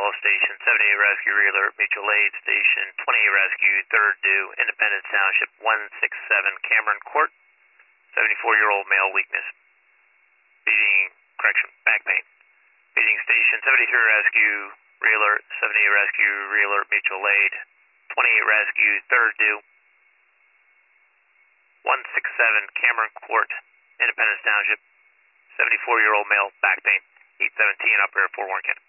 all stations, 78 Rescue Realer, Mutual Aid Station, 28 Rescue, 3rd due, Independence Township, 167 Cameron Court, 74-year-old male, weakness. Back pain. Paging Station, 73 Rescue Realer, 78 Rescue Realer, Mutual Aid, 28 Rescue, 3rd due, 167 Cameron Court, Independence Township, 74-year-old male, back pain, 817 operator 4 Warren County.